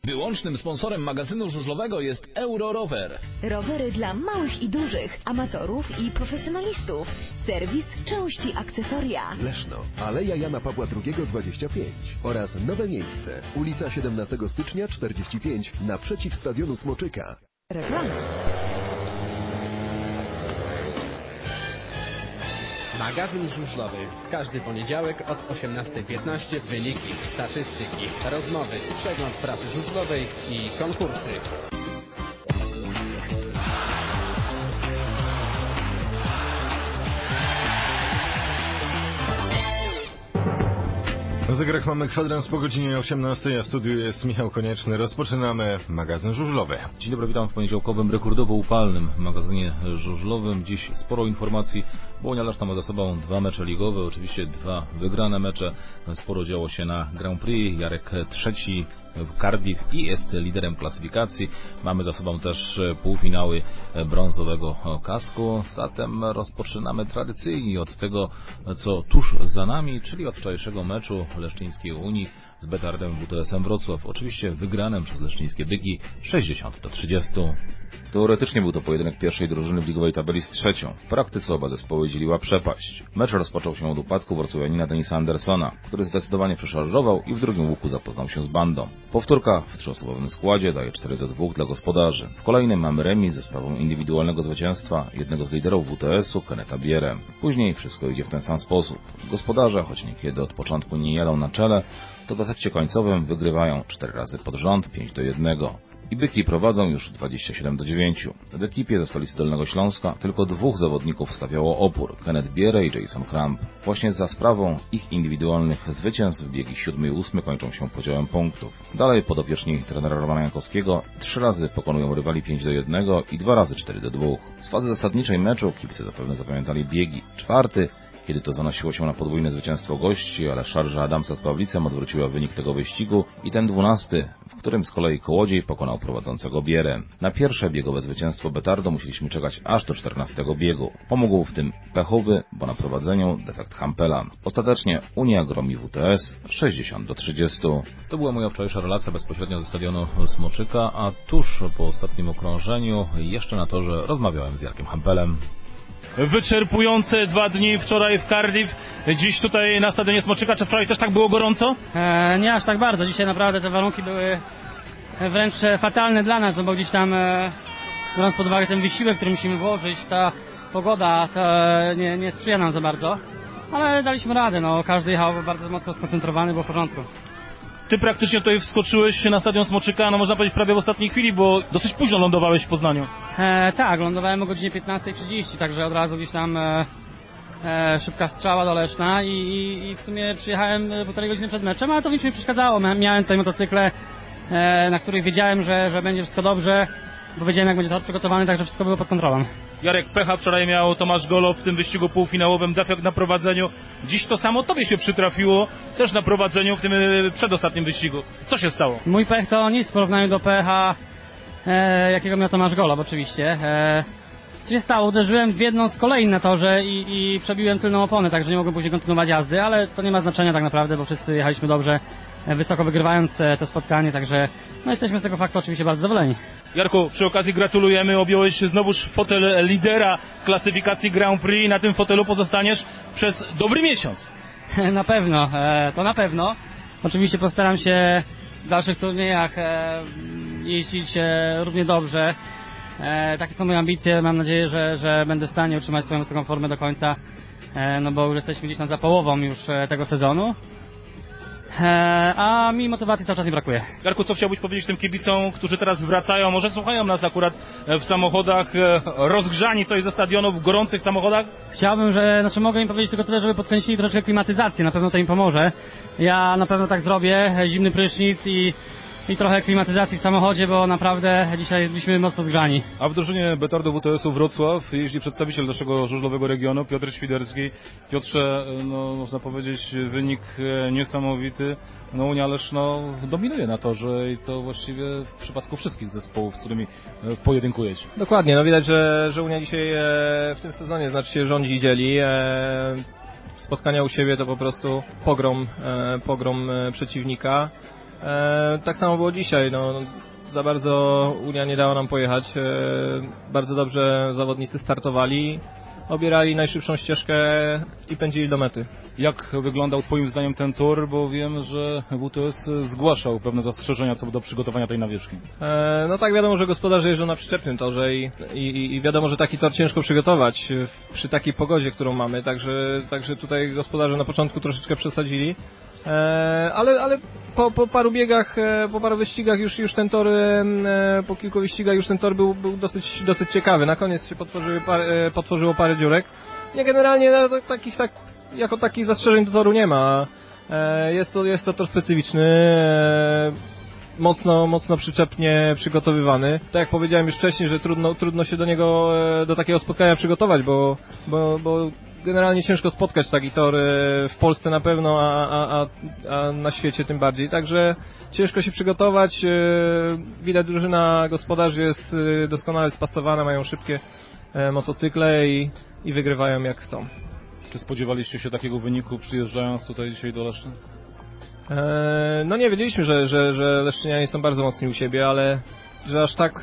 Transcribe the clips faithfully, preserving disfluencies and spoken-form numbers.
Wyłącznym sponsorem magazynu żużlowego jest Eurorower. Rowery dla małych i dużych, amatorów i profesjonalistów. Serwis, części, akcesoria. Leszno, Aleja Jana Pawła drugiego dwadzieścia pięć oraz nowe miejsce, ulica siedemnastego stycznia czterdzieści pięć, naprzeciw stadionu Smoczyka. Reklama. Magazyn żużlowy. W każdy poniedziałek od osiemnastej piętnaście wyniki, statystyki, rozmowy, przegląd prasy żużlowej i konkursy. Na zegarach mamy kwadrans po godzinie osiemnastej, a w studiu jest Michał Konieczny. Rozpoczynamy magazyn żużlowy. Dzień dobry, witam w poniedziałkowym, rekordowo upalnym magazynie żużlowym. Dziś sporo informacji, bo Unia Leszna ma za sobą dwa mecze ligowe, oczywiście dwa wygrane mecze. Sporo działo się na Grand Prix. Jarek trzeci w Cardiff i jest liderem klasyfikacji. Mamy za sobą też półfinały brązowego kasku. Zatem rozpoczynamy tradycyjnie od tego, co tuż za nami, czyli od wczorajszego meczu Leszczyńskiej Unii z Betardem W T S-em Wrocław. Oczywiście wygranym przez leszczyńskie byki sześćdziesiąt do trzydziestu. Teoretycznie był to pojedynek pierwszej drużyny w ligowej tabeli z trzecią. W praktyce oba zespoły dzieliła przepaść. Mecz rozpoczął się od upadku wrocławianina Denisa Andersona, który zdecydowanie przeszarżował i w drugim łuku zapoznał się z bandą. Powtórka w trzyosobowym składzie daje cztery do dwóch dla gospodarzy. W kolejnym mamy remis ze sprawą indywidualnego zwycięstwa jednego z liderów W T S-u, Keneta Bierę. Później wszystko idzie w ten sam sposób. Gospodarze, choć niekiedy od początku nie jadą na czele, to w efekcie końcowym wygrywają cztery razy pod rząd, pięć do jednego. I byki prowadzą już dwadzieścia siedem do dziewięciu. W ekipie ze stolicy Dolnego Śląska tylko dwóch zawodników stawiało opór, Kenneth Bierę i Jason Kramp. Właśnie za sprawą ich indywidualnych zwycięstw biegi siódmy i ósmy kończą się podziałem punktów. Dalej podopieczni trenera Romana Jankowskiego trzy razy pokonują rywali pięć do jednego i dwa razy cztery do dwóch. Z fazy zasadniczej meczu kibice zapewne zapamiętali biegi czwarty, kiedy to zanosiło się na podwójne zwycięstwo gości, ale szarża Adamsa z Pawlicem odwróciła wynik tego wyścigu i ten dwunasty, w którym z kolei Kołodziej pokonał prowadzącego Bierę. Na pierwsze biegowe zwycięstwo Betardo musieliśmy czekać aż do czternastego biegu. Pomógł w tym pechowy, bo na prowadzeniu defekt Hampela. Ostatecznie Unia gromi W T S sześćdziesiąt do trzydziestu. To była moja wczorajsza relacja bezpośrednio ze stadionu Smoczyka, a tuż po ostatnim okrążeniu jeszcze na torze rozmawiałem z Jarkiem Hampelem. Wyczerpujące dwa dni wczoraj w Cardiff, dziś tutaj na stadionie Smoczyka. Czy wczoraj też tak było gorąco? E, nie aż tak bardzo. Dzisiaj naprawdę te warunki były wręcz fatalne dla nas, no bo gdzieś tam, e, biorąc pod uwagę ten wysiłek, który musimy włożyć, ta pogoda ta nie, nie sprzyja nam za bardzo. Ale daliśmy radę, no każdy jechał bardzo mocno skoncentrowany, było w porządku. Ty praktycznie tutaj wskoczyłeś na stadion Smoczyka, no można powiedzieć prawie w ostatniej chwili, bo dosyć późno lądowałeś w Poznaniu. E, tak, lądowałem o godzinie piętnastej trzydzieści, także od razu gdzieś tam e, e, szybka strzała do Leszna i, i, i w sumie przyjechałem półtorej godziny przed meczem, ale to nic mi nie przeszkadzało. Miałem tutaj motocykle, e, na których wiedziałem, że, że będzie wszystko dobrze, bo wiedziałem, jak będzie tor przygotowany, także wszystko było pod kontrolą. Jarek, pecha wczoraj miał Tomasz Golow w tym wyścigu półfinałowym, defekt na prowadzeniu. Dziś to samo tobie się przytrafiło, też na prowadzeniu w tym przedostatnim wyścigu. Co się stało? Mój pech to nic w porównaniu do pecha, e, jakiego miał Tomasz Golow oczywiście. E, co się stało? Uderzyłem w jedną z kolei na torze i, i przebiłem tylną oponę, także nie mogłem później kontynuować jazdy, ale to nie ma znaczenia tak naprawdę, bo wszyscy jechaliśmy dobrze, wysoko wygrywając to spotkanie, także no jesteśmy z tego faktu oczywiście bardzo zadowoleni. Jarku, przy okazji gratulujemy, objąłeś znowuż fotel lidera klasyfikacji Grand Prix, na tym fotelu pozostaniesz przez dobry miesiąc. Na pewno, to na pewno. Oczywiście postaram się w dalszych turniejach jeździć równie dobrze. Takie są moje ambicje, mam nadzieję, że, że będę w stanie utrzymać swoją wysoką formę do końca, no bo już jesteśmy gdzieś tam za połową już tego sezonu. A mi motywacji cały czas nie brakuje. Jarku, co chciałbyś powiedzieć tym kibicom, którzy teraz wracają, może słuchają nas akurat w samochodach, rozgrzani tutaj ze stadionu, w gorących samochodach? Chciałbym, że, znaczy mogę im powiedzieć tylko tyle, żeby podkręcili troszeczkę klimatyzację, na pewno to im pomoże. Ja na pewno tak zrobię, zimny prysznic i, i trochę klimatyzacji w samochodzie, bo naprawdę dzisiaj byliśmy mocno zgrzani. A w drużynie Betardo W T S-u Wrocław jeździ przedstawiciel naszego żużlowego regionu, Piotr Świderski. Piotrze, no można powiedzieć, wynik niesamowity. No Unia Leszno dominuje na torze i to właściwie w przypadku wszystkich zespołów, z którymi pojedynkujecie. Dokładnie, no widać, że, że Unia dzisiaj w tym sezonie znaczy się rządzi i dzieli. Spotkania u siebie to po prostu pogrom, pogrom przeciwnika. E, tak samo było dzisiaj, no, za bardzo Unia nie dała nam pojechać, e, bardzo dobrze zawodnicy startowali, obierali najszybszą ścieżkę i pędzili do mety. Jak wyglądał Twoim zdaniem ten tor, bo wiem, że W T S zgłaszał pewne zastrzeżenia co do przygotowania tej nawierzchni. E, no tak, wiadomo, że gospodarze jeżdżą na przyczepnym torze i, i, i wiadomo, że taki tor ciężko przygotować przy takiej pogodzie, którą mamy, także, także tutaj gospodarze na początku troszeczkę przesadzili. E, ale ale po, po paru biegach, e, po paru wyścigach już, już ten tor, e, po kilku wyścigach już ten tor był, był dosyć, dosyć ciekawy. Na koniec się potworzyły par, e, potworzyło parę dziurek. Nie, generalnie no, takich, tak, jako takich zastrzeżeń do toru nie ma. E, jest, to, jest to tor specyficzny, e, mocno, mocno przyczepnie przygotowywany. Tak jak powiedziałem już wcześniej, że trudno, trudno się do niego, e, do takiego spotkania przygotować, bo, bo, bo generalnie ciężko spotkać taki tor w Polsce na pewno, a, a, a na świecie tym bardziej. Także ciężko się przygotować. Widać, drużyna gospodarzy jest doskonale spasowana, mają szybkie motocykle i, i wygrywają jak chcą. Czy spodziewaliście się takiego wyniku przyjeżdżając tutaj dzisiaj do Leszna? No nie, wiedzieliśmy, że, że, że Leszczynianie są bardzo mocni u siebie, ale że aż tak,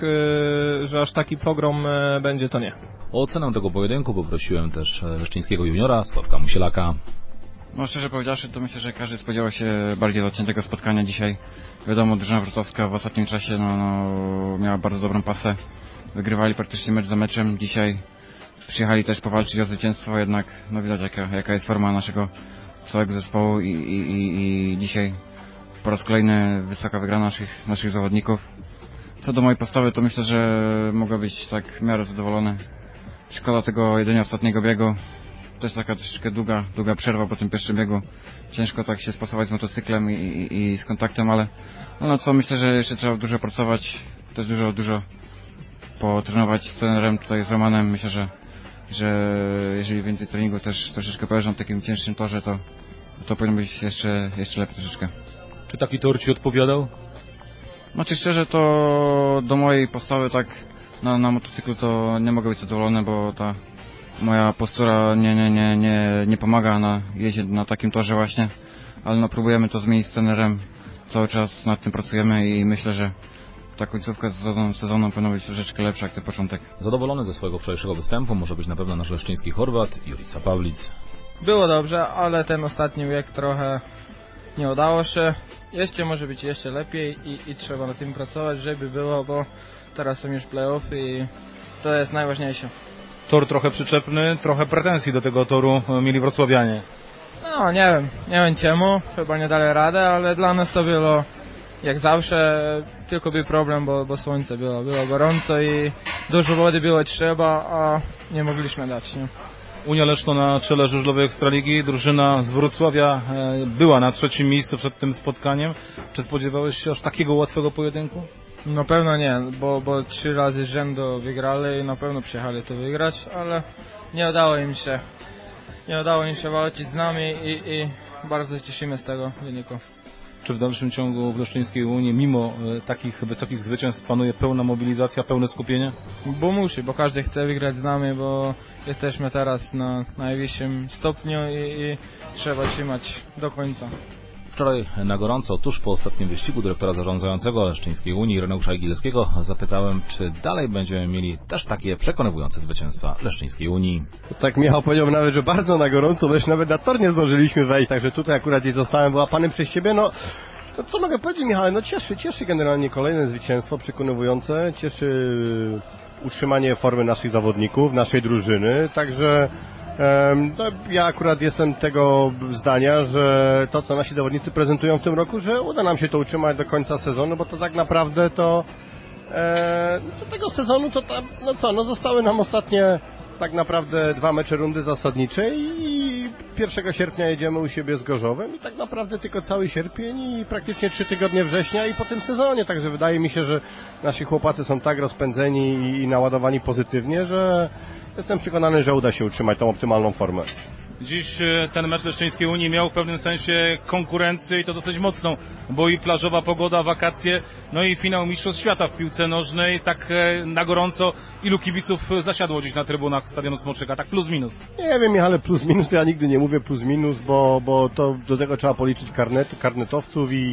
że aż taki pogrom będzie, to nie. O ocenę tego pojedynku poprosiłem też leszczyńskiego juniora Sławka Musielaka. No szczerze powiedziawszy, to myślę, że każdy spodziewał się bardziej zaciętego spotkania dzisiaj. Wiadomo, drużyna wrocławska w ostatnim czasie no, no, miała bardzo dobrą pasę. Wygrywali praktycznie mecz za meczem. Dzisiaj przyjechali też powalczyć o zwycięstwo, jednak no widać jaka, jaka jest forma naszego całego zespołu i, i, i, i dzisiaj po raz kolejny wysoka wygrana naszych, naszych zawodników. Co do mojej postawy, to myślę, że mogę być tak w miarę zadowolony. Szkoda tego jedynie ostatniego biegu. Też taka troszeczkę długa, długa przerwa po tym pierwszym biegu. Ciężko tak się spasować z motocyklem i, i, i z kontaktem, ale no, no co, myślę, że jeszcze trzeba dużo pracować. Też dużo, dużo potrenować z trenerem tutaj z Romanem. Myślę, że, że jeżeli więcej treningu też troszeczkę pojeżdżam w takim cięższym torze, to, to powinno być jeszcze, jeszcze lepiej troszeczkę. Czy taki tor Ci odpowiadał? Znaczy szczerze, to do mojej postawy tak na, na motocyklu to nie mogę być zadowolony, bo ta moja postura nie, nie, nie, nie, nie pomaga na jeździe na takim torze właśnie, ale no próbujemy to zmienić z trenerem, cały czas nad tym pracujemy i myślę, że ta końcówka sezonu, sezonu powinna być troszeczkę lepsza jak ten początek. Zadowolony ze swojego wczorajszego występu może być na pewno nasz leszczyński Chorwat Jurica Pawlic. Było dobrze, ale ten ostatni wiek trochę nie udało się. Jeszcze może być jeszcze lepiej i, i trzeba nad tym pracować, żeby było, bo teraz są już play-offy i to jest najważniejsze. Tor trochę przyczepny, trochę pretensji do tego toru mieli wrocławianie. No nie wiem, nie wiem czemu, chyba nie dali radę, ale dla nas to było jak zawsze, tylko był problem, bo, bo słońce było, było gorąco i dużo wody było trzeba, a nie mogliśmy dać, nie? Unia Leszno na czele żużlowej Ekstraligi, drużyna z Wrocławia była na trzecim miejscu przed tym spotkaniem. Czy spodziewałeś się aż takiego łatwego pojedynku? Na pewno nie, bo, bo trzy razy z rzędu wygrali i na pewno przyjechali to wygrać, ale nie udało im się, nie udało im się walczyć z nami i, i bardzo cieszymy z tego wyniku. Czy w dalszym ciągu w Leszczyńskiej Unii, mimo e, takich wysokich zwycięstw, panuje pełna mobilizacja, pełne skupienie? Bo musi, bo każdy chce wygrać z nami, bo jesteśmy teraz na najwyższym stopniu i, i trzeba trzymać do końca. Wczoraj na gorąco, tuż po ostatnim wyścigu dyrektora zarządzającego Leszczyńskiej Unii, Ireneusza Igilskiego, zapytałem, czy dalej będziemy mieli też takie przekonywujące zwycięstwa Leszczyńskiej Unii. Tak Michał powiedział nawet, że bardzo na gorąco, lecz nawet na tor nie zdążyliśmy wejść, także tutaj akurat gdzieś zostałem wyłapany przez siebie. No, no co mogę powiedzieć, Michał, no cieszy, cieszy generalnie kolejne zwycięstwo przekonywujące, cieszy utrzymanie formy naszych zawodników, naszej drużyny, także No, ja akurat jestem tego zdania, że to, co nasi zawodnicy prezentują w tym roku, że uda nam się to utrzymać do końca sezonu, bo to tak naprawdę to e, do tego sezonu to tam, no co, no zostały nam ostatnie tak naprawdę dwa mecze rundy zasadniczej i pierwszego sierpnia jedziemy u siebie z Gorzowem i tak naprawdę tylko cały sierpień i praktycznie trzy tygodnie września i po tym sezonie, także wydaje mi się, że nasi chłopacy są tak rozpędzeni i naładowani pozytywnie, że jestem przekonany, że uda się utrzymać tą optymalną formę. Dziś ten mecz Leszczyńskiej Unii miał w pewnym sensie konkurencję i to dosyć mocną, bo i plażowa pogoda, wakacje, no i finał Mistrzostw Świata w piłce nożnej, tak na gorąco. Ilu kibiców zasiadło dziś na trybunach Stadionu Smoczyka, tak plus minus? Nie wiem, ale plus minus, ja nigdy nie mówię plus minus, bo, bo to do tego trzeba policzyć karnet, karnetowców i,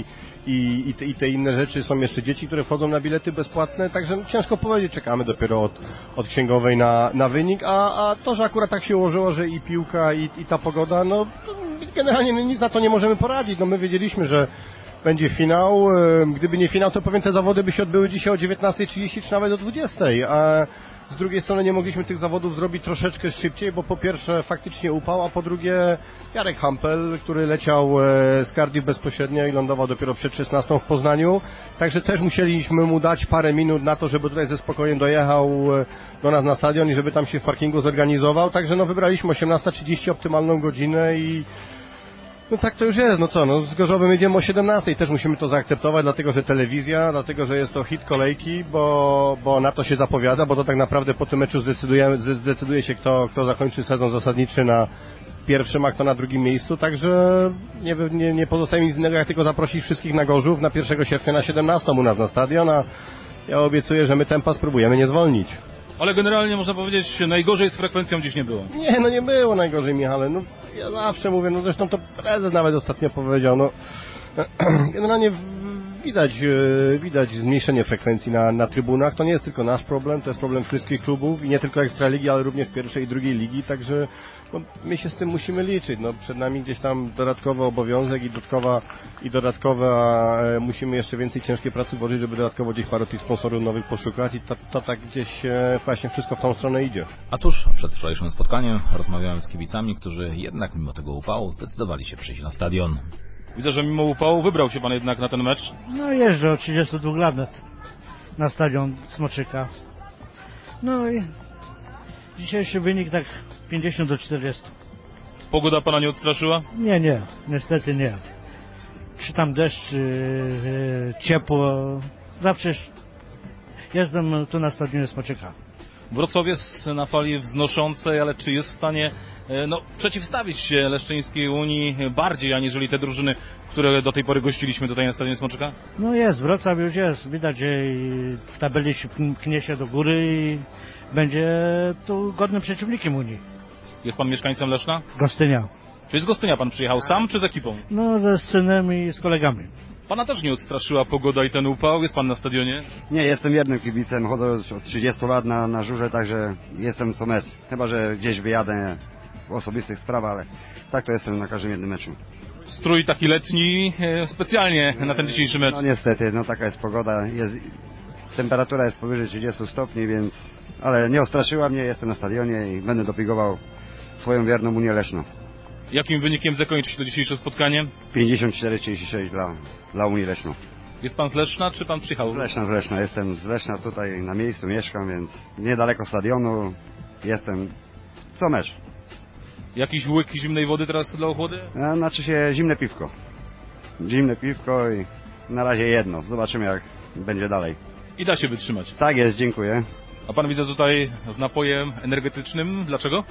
i, i, te, i te inne rzeczy. Są jeszcze dzieci, które wchodzą na bilety bezpłatne, także no, ciężko powiedzieć, czekamy dopiero od, od księgowej na, na wynik, a, a to, że akurat tak się ułożyło, że i piłka, i, i ta pogoda, no generalnie nic na to nie możemy poradzić. No my wiedzieliśmy, że będzie finał. Gdyby nie finał, to pewnie te zawody by się odbyły dzisiaj o dziewiętnasta trzydzieści czy nawet o dwudziesta. A z drugiej strony nie mogliśmy tych zawodów zrobić troszeczkę szybciej, bo po pierwsze faktycznie upał, a po drugie Jarek Hampel, który leciał z Cardiff bezpośrednio i lądował dopiero przed szesnastą w Poznaniu. Także też musieliśmy mu dać parę minut na to, żeby tutaj ze spokojem dojechał do nas na stadion i żeby tam się w parkingu zorganizował. Także no wybraliśmy osiemnasta trzydzieści, optymalną godzinę i no tak to już jest, no co, no z Gorzowym jedziemy o siedemnastej, też musimy to zaakceptować, dlatego że telewizja, dlatego że jest to hit kolejki, bo, bo na to się zapowiada, bo to tak naprawdę po tym meczu zdecyduje, zdecyduje się kto, kto zakończy sezon zasadniczy na pierwszym, a kto na drugim miejscu, także nie, nie, nie pozostaje mi nic innego jak tylko zaprosić wszystkich na Gorzów na pierwszego sierpnia na siedemnastą u nas na stadion, a ja obiecuję, że my tempa spróbujemy nie zwolnić. Ale generalnie można powiedzieć, najgorzej z frekwencją dziś nie było. Nie, no nie było najgorzej, Michale. No, ja zawsze mówię, no zresztą to prezes nawet ostatnio powiedział, no generalnie widać, widać zmniejszenie frekwencji na, na trybunach. To nie jest tylko nasz problem, to jest problem wszystkich klubów i nie tylko Ekstraligi, ale również pierwszej i drugiej ligi, także no, my się z tym musimy liczyć. No, przed nami gdzieś tam dodatkowy obowiązek i dodatkowa, i dodatkowa e, musimy jeszcze więcej ciężkiej pracy włożyć, żeby dodatkowo gdzieś parę tych sponsorów nowych poszukać i to, to tak gdzieś e, właśnie wszystko w tą stronę idzie. A tuż przed wczorajszym spotkaniem rozmawiałem z kibicami, którzy jednak mimo tego upału zdecydowali się przyjść na stadion. Widzę, że mimo upału wybrał się pan jednak na ten mecz. No jeżdżę od trzydziestu dwóch lat na, na stadion Smoczyka. No i dzisiejszy wynik tak pięćdziesiąt do czterdziestu. Pogoda pana nie odstraszyła? Nie, nie, niestety nie. Czy tam deszcz, yy, ciepło, zawsze jestem tu na stadionie Smoczyka. Wrocław jest na fali wznoszącej, ale czy jest w stanie no, przeciwstawić się Leszczyńskiej Unii bardziej, aniżeli te drużyny, które do tej pory gościliśmy tutaj na stadionie Smoczyka? No jest, Wrocław już jest. Widać, że w tabeli się pchnie się do góry i będzie tu godnym przeciwnikiem Unii. Jest pan mieszkańcem Leszna? Gostynia. Czy z Gostynia pan przyjechał sam, czy z ekipą? No, ze synem i z kolegami. Pana też nie odstraszyła pogoda i ten upał? Jest pan na stadionie? Nie, jestem wiernym kibicem, chodzę już od trzydziestu lat na, na żurze, także jestem co mecz. Chyba że gdzieś wyjadę w osobistych sprawach, ale tak to jestem na każdym jednym meczu. Strój taki letni specjalnie na ten dzisiejszy mecz. No niestety, no taka jest pogoda. Jest, temperatura jest powyżej trzydziestu stopni, więc... Ale nie ostraszyła mnie, jestem na stadionie i będę dopingował swoją wierną Unię Leszno. Jakim wynikiem zakończy się to dzisiejsze spotkanie? pięćdziesiąt cztery trzydzieści sześć dla, dla Unii Leszno. Jest pan z Leszna, czy pan przyjechał? Z Leszna, z Leszna. Jestem z Leszna, tutaj na miejscu mieszkam, więc niedaleko stadionu jestem co mecz. Jakiś łyk zimnej wody teraz dla ochłody? A, znaczy się zimne piwko. Zimne piwko i na razie jedno. Zobaczymy jak będzie dalej. I da się wytrzymać. Tak jest, dziękuję. A pan widzę tutaj z napojem energetycznym. Dlaczego?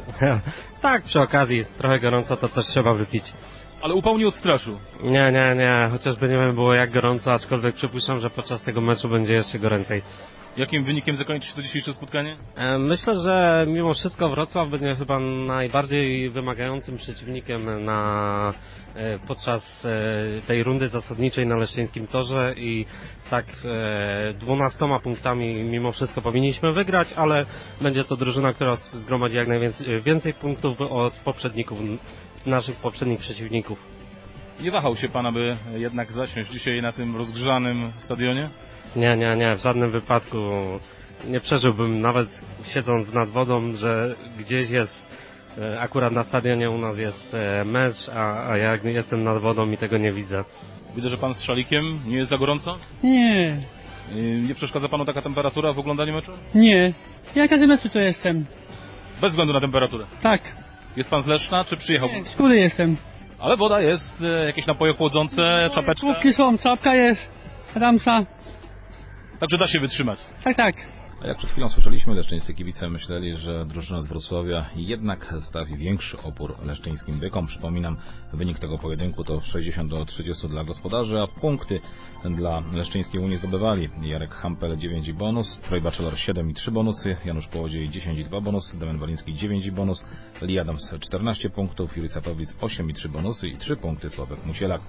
Tak, przy okazji. Trochę gorąco, to też trzeba wypić. Ale upał nie odstraszył. Nie, nie, nie. Chociażby nie wiem było jak gorąco, aczkolwiek przypuszczam, że podczas tego meczu będzie jeszcze goręcej. Jakim wynikiem zakończy się to dzisiejsze spotkanie? Myślę, że mimo wszystko Wrocław będzie chyba najbardziej wymagającym przeciwnikiem na, podczas tej rundy zasadniczej na Leszczyńskim Torze i tak dwunastoma punktami mimo wszystko powinniśmy wygrać, ale będzie to drużyna, która zgromadzi jak najwięcej więcej punktów od poprzedników, naszych poprzednich przeciwników. Nie wahał się pan, aby jednak zasiąść dzisiaj na tym rozgrzanym stadionie? Nie, nie, nie, w żadnym wypadku nie przeżyłbym, nawet siedząc nad wodą, że gdzieś jest, akurat na stadionie u nas jest mecz, a, a jak jestem nad wodą i tego nie widzę. Widzę, że pan z szalikiem. Nie jest za gorąco? Nie. Nie przeszkadza panu taka temperatura w oglądaniu meczu? Nie. Ja każdy meczu to jestem. Bez względu na temperaturę? Tak. Jest pan z Leszna, czy przyjechał? Nie, z Kury jestem. Ale woda jest, jakieś napoje chłodzące, czapeczka? Czubki są, czapka jest, ramsa. Także da się wytrzymać. Tak, tak. A jak przed chwilą słyszeliśmy, leszczyńscy kibice myśleli, że drużyna z Wrocławia jednak stawi większy opór leszczyńskim bykom. Przypominam, wynik tego pojedynku to sześćdziesiąt do trzydziestu dla gospodarzy, a punkty dla Leszczyńskiej Unii zdobywali Jarek Hampel dziewięć i bonus, Troy Bachelor siedem i trzy bonusy, Janusz Połodziej dziesięć i dwa bonusy, Damian Waliński dziewięć i bonus, Lee Adams czternaście punktów, Jurica Pawlic osiem i trzy bonusy i trzy punkty Sławek Musielak.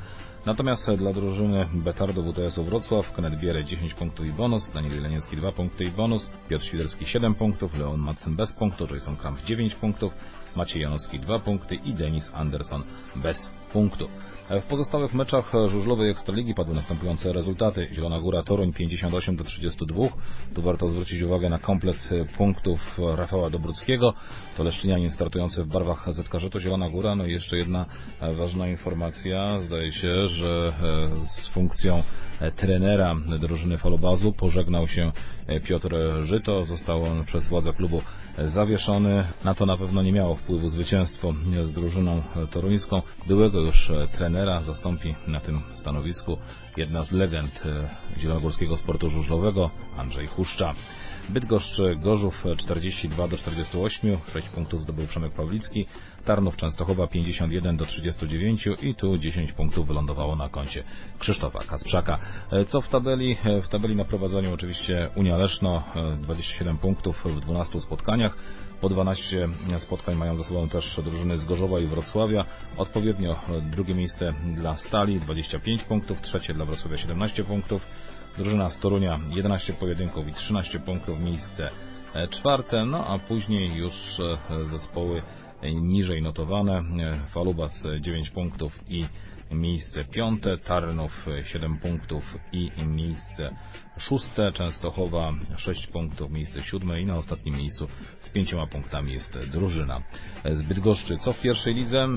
Natomiast dla drużyny Betardo W T S-u Wrocław Kenneth Bierę dziesięć punktów i bonus, Daniel Jeleniewski dwa punkty i bonus, Piotr Świderski siedem punktów, Leon Madsen bez punktu, Jason Kramp dziewięć punktów, Maciej Janowski dwa punkty i Denis Anderson bez punktu. W pozostałych meczach żużlowej Ekstraligi padły następujące rezultaty. Zielona Góra Toruń pięćdziesiąt osiem do trzydziestu dwóch. Tu warto zwrócić uwagę na komplet punktów Rafała Dobruckiego. To leszczynianin startujący w barwach Z K Żeto Zielona Góra. No i jeszcze jedna ważna informacja. Zdaje się, że z funkcją trenera drużyny Falobazu pożegnał się Piotr Żyto. Został on przez władze klubu zawieszony. Na to na pewno nie miało wpływu zwycięstwo z drużyną toruńską. Byłego już trenera zastąpi na tym stanowisku jedna z legend zielonogórskiego sportu żużlowego, Andrzej Huszcza. Bydgoszcz Gorzów czterdzieści dwa do czterdziestu ośmiu, sześć punktów zdobył Przemek Pawlicki, Tarnów Częstochowa pięćdziesiąt jeden do trzydziestu dziewięciu i tu dziesięć punktów wylądowało na koncie Krzysztofa Kasprzaka. Co w tabeli? W tabeli na prowadzeniu oczywiście Unia Leszno, dwadzieścia siedem punktów w dwunastu spotkaniach. Po dwanaście spotkań mają za sobą też drużyny z Gorzowa i Wrocławia. Odpowiednio drugie miejsce dla Stali, dwadzieścia pięć punktów, trzecie dla Wrocławia siedemnaście punktów. Drużyna z Torunia jedenaście pojedynków i trzynaście punktów, miejsce czwarte, no a później już zespoły niżej notowane. Falubas dziewięć punktów i miejsce piąte, Tarnów siedem punktów i miejsce szóste, Częstochowa sześć punktów, miejsce siódme i na ostatnim miejscu z pięcioma punktami jest drużyna z Bydgoszczy. Co w pierwszej lidze?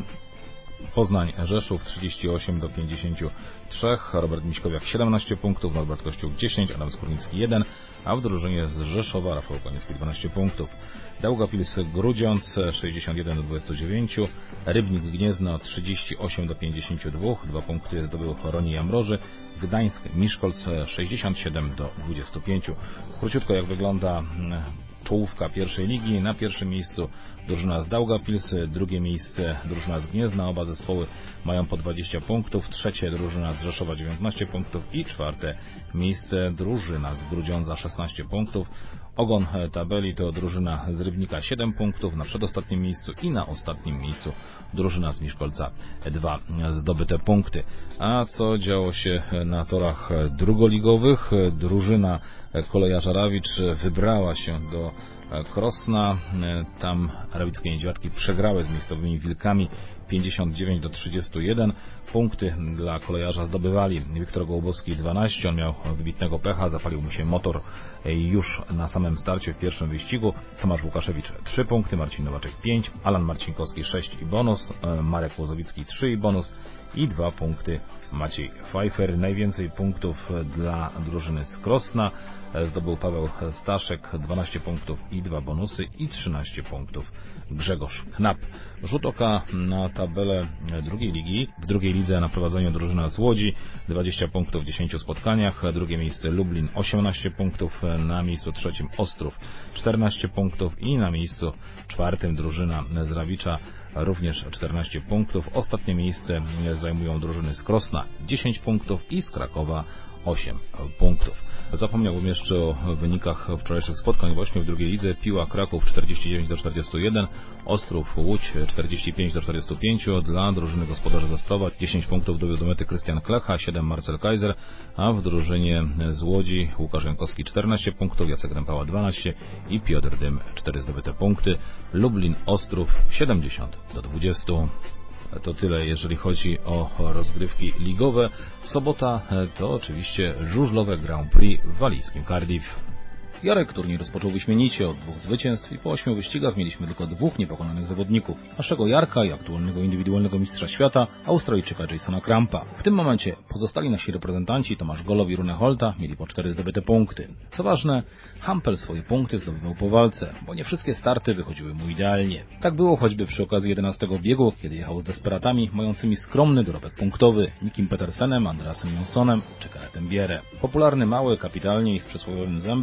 Poznań Rzeszów trzydzieści osiem do pięćdziesięciu trzech, Robert Miśkowiak siedemnaście punktów, Norbert Kościół dziesięć, Adam Skórnicki jeden, a w drużynie z Rzeszowa Rafał Koniecki dwanaście punktów. Daugavpils Grudziądz sześćdziesiąt jeden do dwudziestu dziewięciu, Rybnik Gniezno trzydzieści osiem do pięćdziesięciu dwóch, dwa punkty zdobył Roni Jamroży, Gdańsk Miszkolc sześćdziesiąt siedem do dwudziestu pięciu. Króciutko jak wygląda czołówka pierwszej ligi. Na pierwszym miejscu drużyna z Daugavpils, drugie miejsce drużyna z Gniezna, oba zespoły mają po dwadzieścia punktów, trzecie drużyna z Rzeszowa dziewiętnaście punktów i czwarte miejsce drużyna z Grudziądza szesnaście punktów. Ogon tabeli to drużyna z Rybnika siedem punktów na przedostatnim miejscu i na ostatnim miejscu drużyna z Miszkolca dwa zdobyte punkty. A co działo się na torach drugoligowych? Drużyna Kolejarz Rawicz wybrała się do Krosna. Tam rawickie niedźwiadki przegrały z miejscowymi Wilkami pięćdziesiąt dziewięć do trzydziestu jeden. Punkty dla kolejarza zdobywali Wiktor Gołubowski dwanaście, on miał wybitnego pecha, zapalił mu się motor już na samym starcie w pierwszym wyścigu. Tomasz Łukaszewicz trzy punkty, Marcin Nowaczek pięć, Alan Marcinkowski sześć i bonus, Marek Łozowicki trzy i bonus i dwa punkty Maciej Pfeiffer. Najwięcej punktów dla drużyny z Krosna zdobył Paweł Staszek, dwanaście punktów i dwa bonusy i trzynaście punktów Grzegorz Knap. Rzut oka na tabelę drugiej ligi. W drugiej lidze na prowadzeniu drużyna z Łodzi, dwadzieścia punktów w dziesięciu spotkaniach. Drugie miejsce Lublin, osiemnaście punktów. Na miejscu trzecim Ostrów, czternaście punktów i na miejscu czwartym drużyna z Rawicza, również czternaście punktów. Ostatnie miejsce zajmują drużyny z Krosna, dziesięć punktów i z Krakowa osiem punktów. Zapomniałbym jeszcze o wynikach wczorajszych spotkań. Właśnie w drugiej lidze Piła Kraków czterdzieści dziewięć do czterdziestu jeden, Ostrów Łódź czterdzieści pięć do czterdziestu pięciu. Dla drużyny gospodarzy z Ostrowa dziesięć punktów dowiózł do mety Krystian Klecha, siedem Marcel Kaiser, a w drużynie z Łodzi Łukasz Jankowski czternaście punktów, Jacek Rępała dwanaście i Piotr Dym cztery zdobyte punkty. Lublin Ostrów siedemdziesiąt do dwudziestu. To tyle, jeżeli chodzi o rozgrywki ligowe. Sobota to oczywiście żużlowe Grand Prix w walijskim Cardiff. Jarek turniej rozpoczął wyśmienicie od dwóch zwycięstw i po ośmiu wyścigach mieliśmy tylko dwóch niepokonanych zawodników. Naszego Jarka i aktualnego indywidualnego mistrza świata, Australijczyka Jasona Krampa. W tym momencie pozostali nasi reprezentanci Tomasz Golow i Rune Holta mieli po cztery zdobyte punkty. Co ważne, Hampel swoje punkty zdobywał po walce, bo nie wszystkie starty wychodziły mu idealnie. Tak było choćby przy okazji jedenastego biegu, kiedy jechał z desperatami mającymi skromny dorobek punktowy Nikim Petersenem, Andreasem Jonsonem czy Kennethem Bierę. Popularny mały, kapitalnie i z przysłowiowym zębem pojechał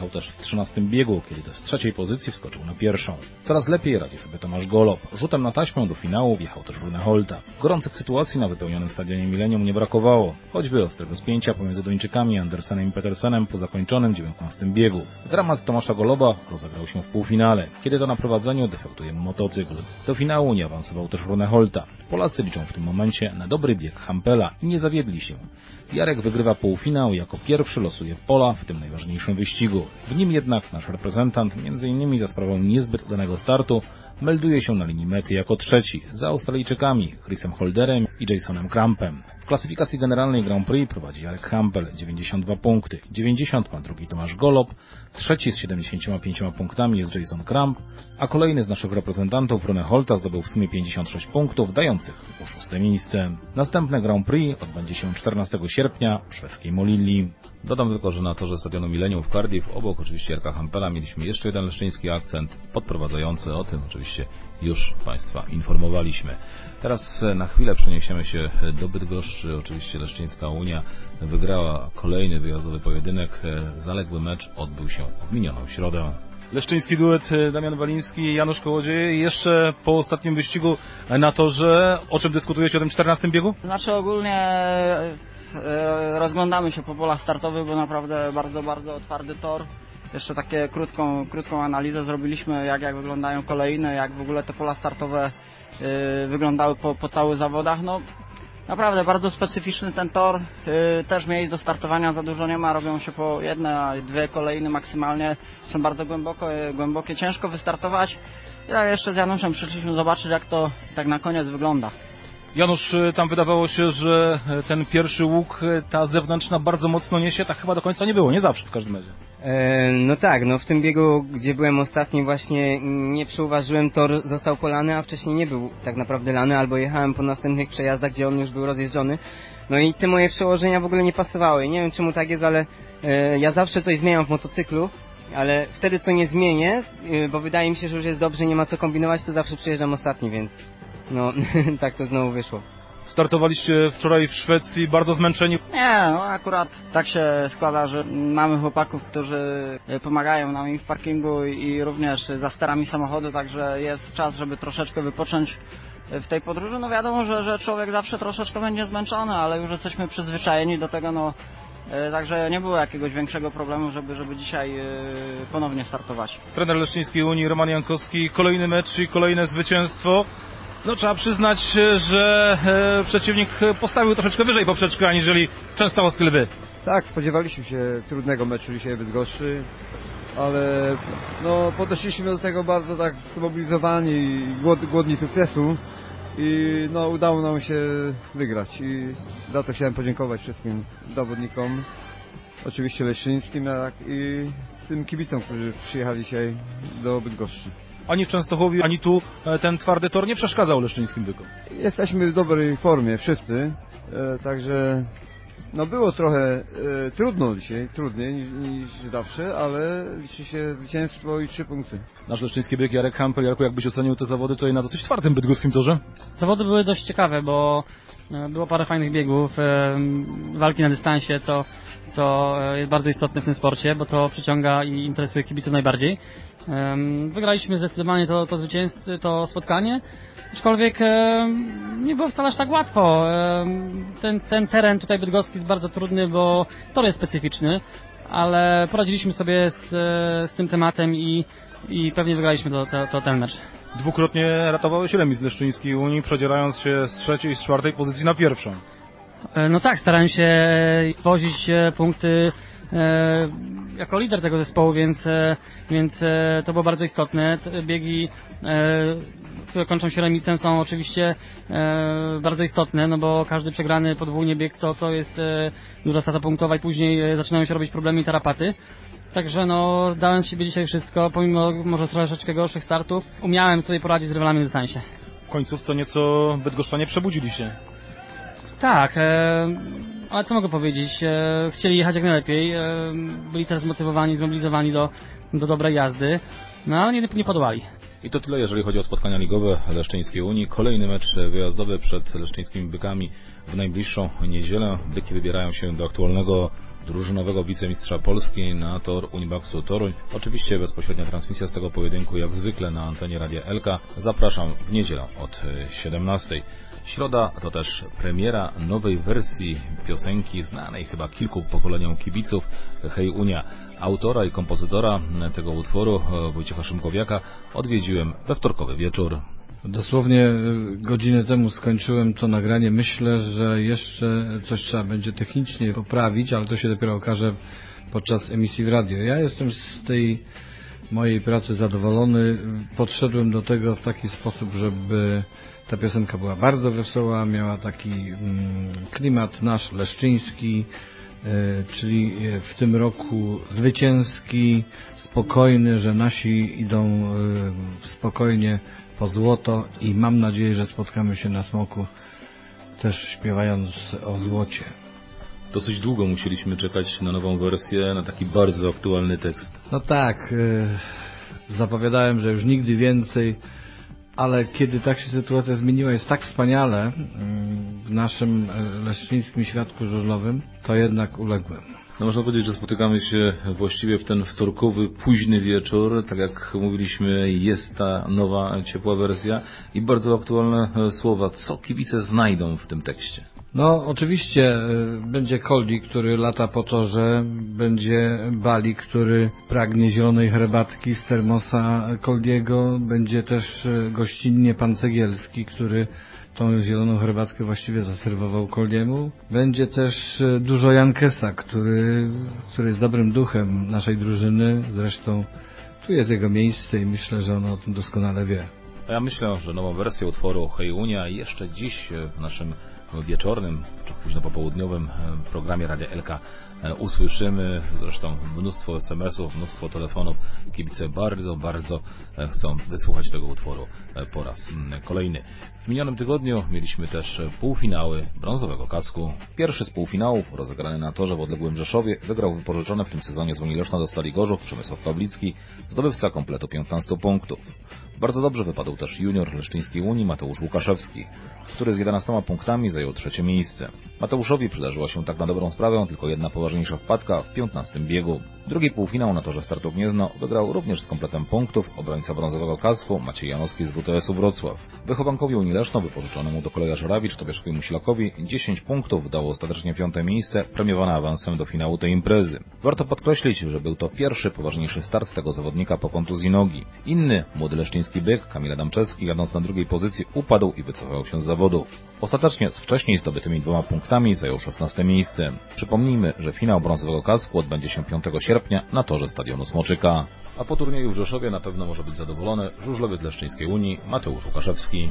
zadziałał też w trzynastym biegu, kiedy to z trzeciej pozycji wskoczył na pierwszą. Coraz lepiej radzi sobie Tomasz Golob. Rzutem na taśmę do finału wjechał też Rune Holta. Gorących sytuacji na wypełnionym stadionie Millennium nie brakowało, choćby ostrego spięcia pomiędzy Duńczykami Andersenem i Petersenem po zakończonym dziewiętnastym biegu. Dramat Tomasza Goloba rozegrał się w półfinale, kiedy to na prowadzeniu defektuje mu motocykl. Do finału nie awansował też Rune Holta. Polacy liczą w tym momencie na dobry bieg Hampela i nie zawiedli się. Jarek wygrywa półfinał, jako pierwszy losuje w pola w tym najważniejszym wyścigu. W nim jednak nasz reprezentant, między innymi za sprawą niezbyt udanego startu, melduje się na linii mety jako trzeci, za Australijczykami Chrisem Holderem i Jasonem Crampem. W klasyfikacji generalnej Grand Prix prowadzi Jarek Hampel, dziewięćdziesiąt dwa punkty, dziewięćdziesiąt ma drugi Tomasz Golob, trzeci z siedemdziesięcioma pięcioma punktami jest Jason Cramp, a kolejny z naszych reprezentantów Rune Holta zdobył w sumie pięćdziesiąt sześć punktów, dających mu szóste miejsce. Następne Grand Prix odbędzie się czternastego sierpnia w szwedzkiej Molilli. Dodam tylko, że na torze stadionu Millennium w Cardiff, obok oczywiście Jarka Hampela, mieliśmy jeszcze jeden leszczyński akcent podprowadzający, o tym oczywiście już Państwa informowaliśmy. Teraz na chwilę przeniesiemy się do Bydgoszczy. Oczywiście Leszczyńska Unia wygrała kolejny wyjazdowy pojedynek. Zaległy mecz odbył się w minioną środę. Leszczyński duet Damian Waliński i Janusz Kołodziej. Jeszcze po ostatnim wyścigu na torze, o czym dyskutujecie, o tym czternastym biegu? Znaczy ogólnie e, rozglądamy się po polach startowych, bo naprawdę bardzo, bardzo twardy tor. Jeszcze takie krótką, krótką analizę zrobiliśmy, jak, jak wyglądają kolejne, jak w ogóle te pola startowe y, wyglądały po, po całych zawodach. No, naprawdę bardzo specyficzny ten tor, y, też miejsc do startowania za dużo nie ma, robią się po jedne, dwie kolejne maksymalnie, są bardzo głęboko, y, głębokie, ciężko wystartować. Ja jeszcze z Januszem przyszliśmy zobaczyć, jak to tak na koniec wygląda. Janusz, tam wydawało się, że ten pierwszy łuk, ta zewnętrzna bardzo mocno niesie, tak chyba do końca nie było, nie zawsze w każdym razie. E, no tak, no w tym biegu, gdzie byłem ostatni, właśnie nie przyuważyłem, tor został polany, a wcześniej nie był tak naprawdę lany, albo jechałem po następnych przejazdach, gdzie on już był rozjeżdżony. No i te moje przełożenia w ogóle nie pasowały. Nie wiem czemu tak jest, ale e, ja zawsze coś zmieniam w motocyklu, ale wtedy co nie zmienię, e, bo wydaje mi się, że już jest dobrze, nie ma co kombinować, to zawsze przyjeżdżam ostatni, więc no tak to znowu wyszło. Startowaliście wczoraj w Szwecji, bardzo zmęczeni? Nie, no akurat tak się składa, że mamy chłopaków, którzy pomagają nam w parkingu i również za sterami samochodu, także jest czas, żeby troszeczkę wypocząć w tej podróży. No wiadomo, że, że człowiek zawsze troszeczkę będzie zmęczony, ale już jesteśmy przyzwyczajeni do tego, no także nie było jakiegoś większego problemu, żeby, żeby dzisiaj ponownie startować. Trener Leszczyńskiej Unii Roman Jankowski, kolejny mecz i kolejne zwycięstwo. No trzeba przyznać, że e, przeciwnik postawił troszeczkę wyżej poprzeczkę, aniżeli częstochowskie Lwy. Tak, spodziewaliśmy się trudnego meczu dzisiaj w Bydgoszczy, ale no, podeszliśmy do tego bardzo tak zmobilizowani i głod, głodni sukcesu i no, udało nam się wygrać i za to chciałem podziękować wszystkim zawodnikom, oczywiście Leszczyńskim, jak i tym kibicom, którzy przyjechali dzisiaj do Bydgoszczy. Ani w Częstochowie, ani tu ten twardy tor nie przeszkadzał leszczyńskim bykom. Jesteśmy w dobrej formie wszyscy, e, także no było trochę e, trudno dzisiaj, trudniej niż, niż zawsze, ale liczy się zwycięstwo i trzy punkty. Nasz leszczyński byk Jarek Hampel, Jarku, jakbyś ocenił te zawody tutaj na dosyć twardym bydgoskim torze? Zawody były dość ciekawe, bo było parę fajnych biegów, e, walki na dystansie, co, co jest bardzo istotne w tym sporcie, bo to przyciąga i interesuje kibiców najbardziej. Wygraliśmy zdecydowanie to, to zwycięstwo, to spotkanie, aczkolwiek nie było wcale aż tak łatwo. Ten, ten teren tutaj bydgoski jest bardzo trudny, bo tor jest specyficzny, ale poradziliśmy sobie z, z tym tematem i, i pewnie wygraliśmy to, to, to ten mecz. Dwukrotnie ratowałeś remis Leszczyńskiej Unii, przedzierając się z trzeciej i z czwartej pozycji na pierwszą. No tak, starałem się wozić punkty e, jako lider tego zespołu, więc, e, więc e, to było bardzo istotne. Te biegi, e, które kończą się remisem, są oczywiście e, bardzo istotne, no bo każdy przegrany podwójnie bieg to, to jest e, duża strata punktowa i później e, zaczynają się robić problemy i tarapaty. Także no, dałem z siebie dzisiaj wszystko, pomimo może troszeczkę gorszych startów, umiałem sobie poradzić z rywalami na dystansie. W końcówce nieco bydgoszczanie przebudzili się. Tak, e, ale co mogę powiedzieć, e, chcieli jechać jak najlepiej, e, byli też zmotywowani, zmobilizowani do, do dobrej jazdy, no ale nie, nie podołali. I to tyle, jeżeli chodzi o spotkania ligowe Leszczyńskiej Unii. Kolejny mecz wyjazdowy przed leszczyńskimi bykami w najbliższą niedzielę. Byki wybierają się do aktualnego drużynowego wicemistrza Polski na tor Unibaxu Toruń. Oczywiście bezpośrednia transmisja z tego pojedynku jak zwykle na antenie Radia Elka. Zapraszam w niedzielę od siedemnastej. Środa to też premiera nowej wersji piosenki znanej chyba kilku pokoleniom kibiców Hej Unia. Autora i kompozytora tego utworu, Wojciecha Szymkowiaka, odwiedziłem we wtorkowy wieczór. Dosłownie godzinę temu skończyłem to nagranie. Myślę, że jeszcze coś trzeba będzie technicznie poprawić, ale to się dopiero okaże podczas emisji w radio. Ja jestem z tej mojej pracy zadowolony. Podszedłem do tego w taki sposób, żeby ta piosenka była bardzo wesoła, miała taki mm, klimat nasz leszczyński, czyli w tym roku zwycięski, spokojny, że nasi idą spokojnie po złoto i mam nadzieję, że spotkamy się na Smoku też śpiewając o złocie. Dosyć długo musieliśmy czekać na nową wersję, na taki bardzo aktualny tekst. No tak, zapowiadałem, że już nigdy więcej, ale kiedy tak się sytuacja zmieniła, jest tak wspaniale w naszym leszczyńskim świadku żużlowym, to jednak uległem. No można powiedzieć, że spotykamy się właściwie w ten wtorkowy, późny wieczór. Tak jak mówiliśmy, jest ta nowa, ciepła wersja i bardzo aktualne słowa. Co kibice znajdą w tym tekście? No oczywiście będzie Koldi, który lata po torze, będzie Bali, który pragnie zielonej herbatki z termosa Koldiego, będzie też gościnnie pan Cegielski, który tą zieloną herbatkę właściwie zaserwował Koldiemu. Będzie też dużo Jankesa, który, który jest dobrym duchem naszej drużyny, zresztą tu jest jego miejsce i myślę, że on o tym doskonale wie. A ja myślę, że nową wersję utworu Hej Unia jeszcze dziś w naszym wieczornym, czy późno popołudniowym programie Radia Elka usłyszymy. Zresztą mnóstwo es em esów, mnóstwo telefonów. Kibice bardzo, bardzo chcą wysłuchać tego utworu po raz kolejny. W minionym tygodniu mieliśmy też półfinały brązowego kasku. Pierwszy z półfinałów, rozegrany na torze w odległym Rzeszowie, wygrał wypożyczone w tym sezonie z Unii Leszna do Stali Gorzów Przemysław Pawlicki, zdobywca kompletu piętnastu punktów. Bardzo dobrze wypadł też junior leszczyńskiej Unii Mateusz Łukaszewski, który z jedenastoma punktami zajął trzecie miejsce. Mateuszowi przydarzyła się tak na dobrą sprawę tylko jedna poważniejsza wpadka w piętnastym biegu. Drugi półfinał na torze Startu Gniezno wygrał również z kompletem punktów obrońca brązowego kasku Maciej Janowski z W T S-u Wrocław. Wychowankowi Unii Leszno wypożyczonemu do kolejarza Rawicz Tobiaszkowi Musilakowi dziesięć punktów dało ostatecznie piąte miejsce, premiowane awansem do finału tej imprezy. Warto podkreślić, że był to pierwszy poważniejszy start tego zawodnika po kontuzji nogi. Inny, młody leszczyński byk Kamil Adamczewski, jadąc na drugiej pozycji, upadł i wycofał się z zawodów. Ostatecznie z wcześniej zdobytymi dwoma punktami zajął szesnaste miejsce. Przypomnijmy, że finał brązowego kasku odbędzie się piątego sierpnia na torze stadionu Smoczyka. A po turnieju w Rzeszowie na pewno może być zadowolony żużlowiec z Leszczyńskiej Unii Mateusz Łukaszewski.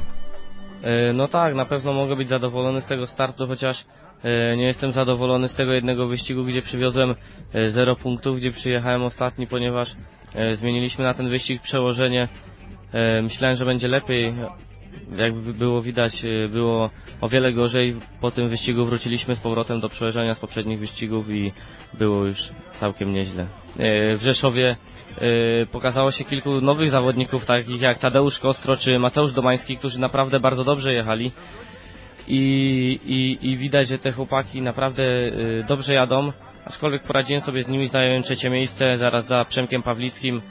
No tak, na pewno mogę być zadowolony z tego startu, chociaż nie jestem zadowolony z tego jednego wyścigu, gdzie przywiozłem zero punktów, gdzie przyjechałem ostatni, ponieważ zmieniliśmy na ten wyścig przełożenie. Myślałem, że będzie lepiej. Jak było widać, było o wiele gorzej. Po tym wyścigu wróciliśmy z powrotem do przełożenia z poprzednich wyścigów i było już całkiem nieźle. W Rzeszowie pokazało się kilku nowych zawodników, takich jak Tadeusz Kostro czy Mateusz Domański, którzy naprawdę bardzo dobrze jechali i, i, i widać, że te chłopaki naprawdę dobrze jadą, aczkolwiek poradziłem sobie z nimi, zająłem trzecie miejsce zaraz za Przemkiem Pawlickim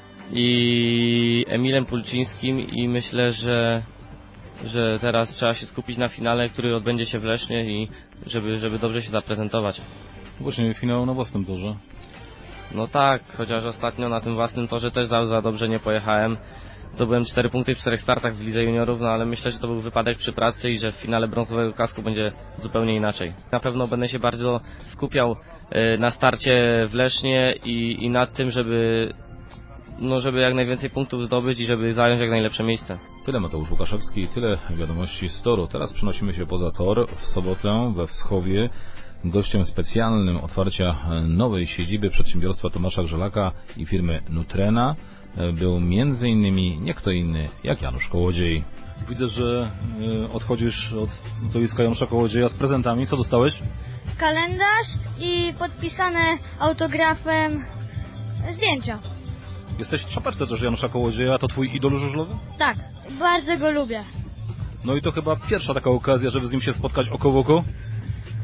i Emilem Pulczyńskim i myślę, że że teraz trzeba się skupić na finale, który odbędzie się w Lesznie i żeby, żeby dobrze się zaprezentować. Właśnie finał na własnym torze. No tak, chociaż ostatnio na tym własnym torze też za, za dobrze nie pojechałem. Zdobyłem cztery punkty w czterech startach w lidze juniorów, no ale myślę, że to był wypadek przy pracy i że w finale brązowego kasku będzie zupełnie inaczej. Na pewno będę się bardzo skupiał na starcie w Lesznie i, i nad tym, żeby no żeby jak najwięcej punktów zdobyć i żeby zająć jak najlepsze miejsce. Tyle Mateusz Łukaszewski, tyle wiadomości z toru. Teraz przenosimy się poza tor w sobotę we Wschowie. Gościem specjalnym otwarcia nowej siedziby przedsiębiorstwa Tomasza Grzelaka i firmy Nutrena był między innymi nie kto inny jak Janusz Kołodziej. Widzę, że odchodzisz od stoiska Janusza Kołodzieja z prezentami. Co dostałeś? Kalendarz i podpisane autografem zdjęcia. Jesteś w szapeczce też Janusza Kołodzieja, to twój idol żużlowy? Tak, bardzo go lubię. No i to chyba pierwsza taka okazja, żeby z nim się spotkać oko w oko?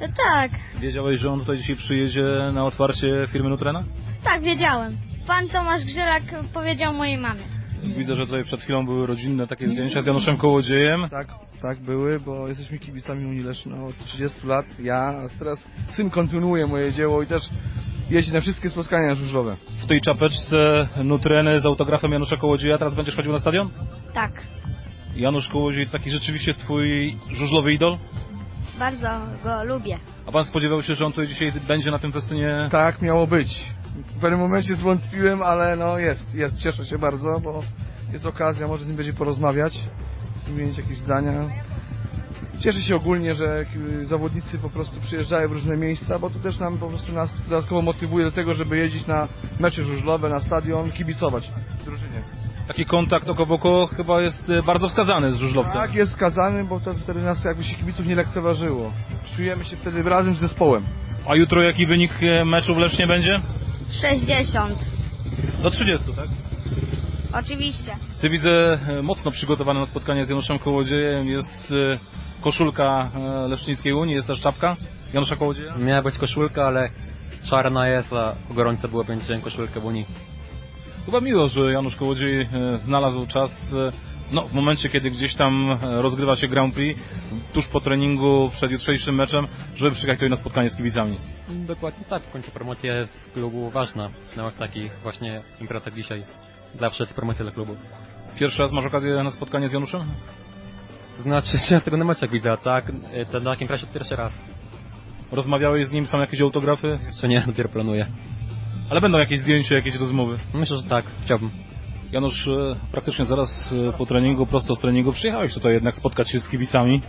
Tak, Wiedziałeś, że on tutaj dzisiaj przyjedzie na otwarcie firmy Nutrena? tak, wiedziałem. Pan Tomasz Grzelak powiedział mojej mamie. Widzę, że tutaj przed chwilą były rodzinne takie zdjęcia z Januszem Kołodziejem. Tak, tak były, bo jesteśmy kibicami Unii Leszno od trzydziestu lat. Ja, a teraz syn kontynuuje moje dzieło i też jeździ na wszystkie spotkania żużlowe. W tej czapeczce Nutreny z autografem Janusza Kołodzieja teraz będziesz chodził na stadion? Tak, Janusz Kołodziej to taki rzeczywiście twój żużlowy idol? bardzo go lubię. A pan spodziewał się, że on tutaj dzisiaj będzie na tym festynie? Tak miało być. W pewnym momencie zwątpiłem, ale no jest, jest. Cieszę się bardzo, bo jest okazja, może z nim będzie porozmawiać, wymienić jakieś zdania. Cieszę się ogólnie, że zawodnicy po prostu przyjeżdżają w różne miejsca, bo to też nam po prostu nas dodatkowo motywuje do tego, żeby jeździć na mecze żużlowe, na stadion, kibicować drużynie. Taki kontakt oko w oko chyba jest bardzo wskazany z żużlowcem. Tak, jest wskazany, bo to wtedy nas jakby się kibiców nie lekceważyło. Czujemy się wtedy razem z zespołem. A jutro jaki wynik meczu w Lesznie będzie? sześćdziesiąt. Do trzydziestu, tak? Oczywiście. Ty widzę mocno przygotowany na spotkanie z Januszem Kołodziejem. Jest koszulka Leszczyńskiej Unii, jest też czapka Janusza Kołodzieja? Miała być koszulka, ale czarna jest, a gorąco było, będzie wziąłem koszulkę w Unii. Chyba miło, że Janusz Kołodziej znalazł czas, no w momencie, kiedy gdzieś tam rozgrywa się Grand Prix, tuż po treningu, przed jutrzejszym meczem, żeby przyjechać tutaj na spotkanie z kibicami. Dokładnie tak, w końcu promocja jest w klubu ważna, nawet takich właśnie imprezach dzisiaj. Dla wszystkich promocji dla klubu. Pierwszy raz masz okazję na spotkanie z Januszem? To znaczy, często na meczach widzę, tak? To na takim krasie pierwszy raz. Rozmawiałeś z nim, są jakieś autografy? Jeszcze nie, dopiero planuję. Ale będą jakieś zdjęcia, jakieś rozmowy? Myślę, że tak, chciałbym. Janusz, praktycznie zaraz po treningu, prosto z treningu przyjechałeś tutaj jednak spotkać się z kibicami.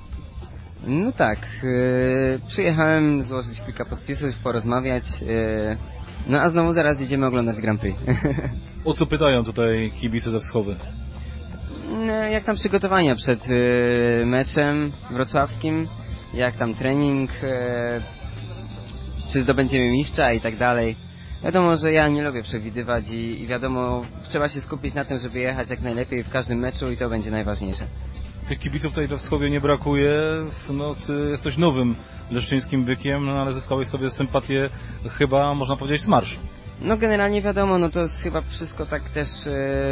No tak, yy, przyjechałem złożyć kilka podpisów, porozmawiać, yy, no a znowu zaraz idziemy oglądać Grand Prix. O co pytają tutaj kibice ze Wschowy? No, jak tam przygotowania przed yy, meczem wrocławskim, jak tam trening, yy, czy zdobędziemy mistrza i tak dalej. Wiadomo, że ja nie lubię przewidywać i, i wiadomo, trzeba się skupić na tym, żeby jechać jak najlepiej w każdym meczu i to będzie najważniejsze. Tych kibiców tutaj we Wschowie nie brakuje, no ty jesteś nowym leszczyńskim bykiem, no ale zyskałeś sobie sympatię chyba, można powiedzieć, z marszu. No generalnie wiadomo, no to jest chyba wszystko tak też e,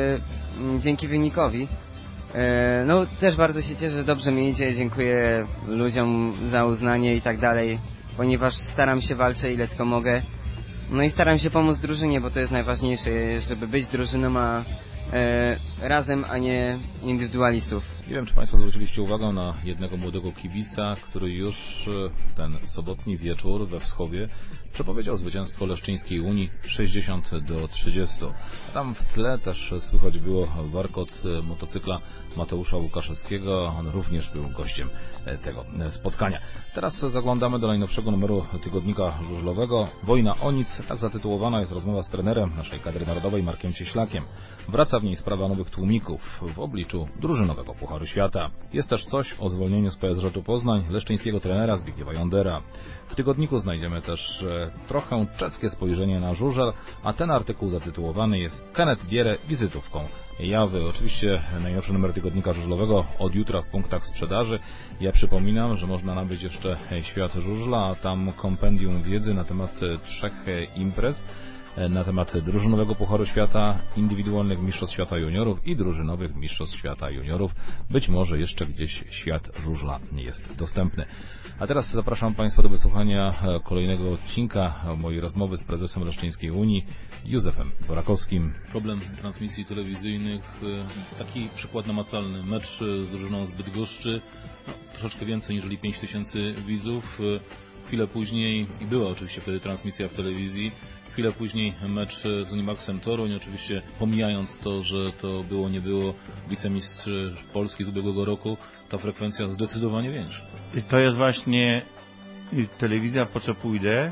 dzięki wynikowi. E, no też bardzo się cieszę, że dobrze mi idzie, dziękuję ludziom za uznanie i tak dalej, ponieważ staram się, walczę ile tylko mogę. No i staram się pomóc drużynie, bo to jest najważniejsze, żeby być drużyną, a e, razem, a nie indywidualistów. Nie wiem, czy Państwo zwróciliście uwagę na jednego młodego kibica, który już ten sobotni wieczór we Wschowie przepowiedział zwycięstwo Leszczyńskiej Unii sześćdziesiąt do trzydziestu. Tam w tle też słychać było warkot motocykla Mateusza Łukaszewskiego. On również był gościem tego spotkania. Teraz zaglądamy do najnowszego numeru tygodnika żużlowego. Wojna o nic, tak zatytułowana jest rozmowa z trenerem naszej kadry narodowej Markiem Cieślakiem. Wraca w niej sprawa nowych tłumików w obliczu drużynowego Pucharu Świata. Jest też coś o zwolnieniu z P S Ż-u Poznań leszczyńskiego trenera Zbigniewa Jondera. W tygodniku znajdziemy też e, trochę czeskie spojrzenie na żużel, a ten artykuł zatytułowany jest Kenneth Bierę wizytówką Jawy. Oczywiście najnowszy numer tygodnika żużlowego od jutra w punktach sprzedaży. Ja przypominam, że można nabyć jeszcze Świat Żużla, a tam kompendium wiedzy na temat trzech imprez. Na temat drużynowego Pucharu Świata, indywidualnych Mistrzostw Świata Juniorów i drużynowych Mistrzostw Świata Juniorów. Być może jeszcze gdzieś Świat Żużla jest dostępny. A teraz zapraszam Państwa do wysłuchania kolejnego odcinka mojej rozmowy z prezesem Leszczyńskiej Unii, Józefem Dworakowskim. Problem transmisji telewizyjnych, taki przykład namacalny. Mecz z drużyną z Bydgoszczy, no, troszeczkę więcej niż pięć tysięcy widzów. Chwilę później, i była oczywiście wtedy transmisja w telewizji, chwilę później mecz z Unimaxem Toruń, oczywiście pomijając to, że to było, nie było wicemistrz Polski z ubiegłego roku, ta frekwencja zdecydowanie większa. To jest właśnie telewizja potrzebuje.